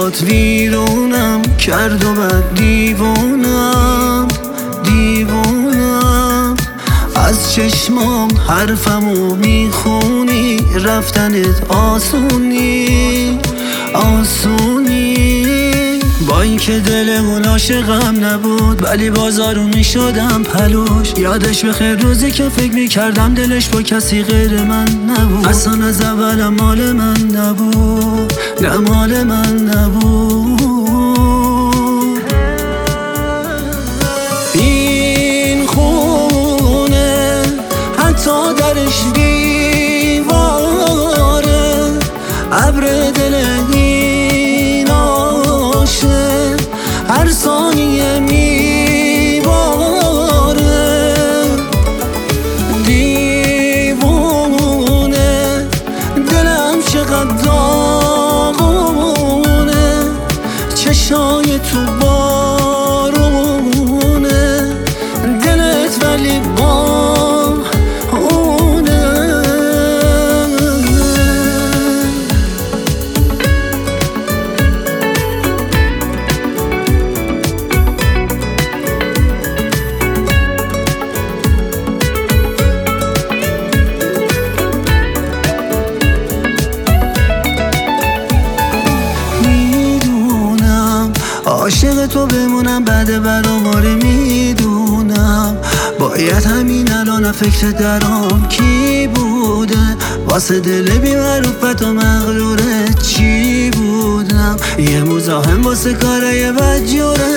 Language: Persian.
عشقات ویرونم کرد و بعد دیوونم از چشمام حرفمو میخونی، رفتنت آسونی با اینکه دلمون عاشقم نبود ولی بازارو میشدم پلوش. یادش بخیر روزی که فکر میکردم دلش با کسی غیر من نبود، اصلا از اولم مال من نبود، نه مال من نبود. این خونه حتی درش دیواره، ابر دل این عاشق هر ثانیه میباره. دیوونه دلم چقدر داغونه، چشای تو بارونه، دلت ولی عاشق تو بمونم بعد برآواره میدونم. باید همین الان فکر درام کی بوده، واسه دل بی معروفت و مغرورت چی بودم. یه مزاحم واسه کارای بد جوره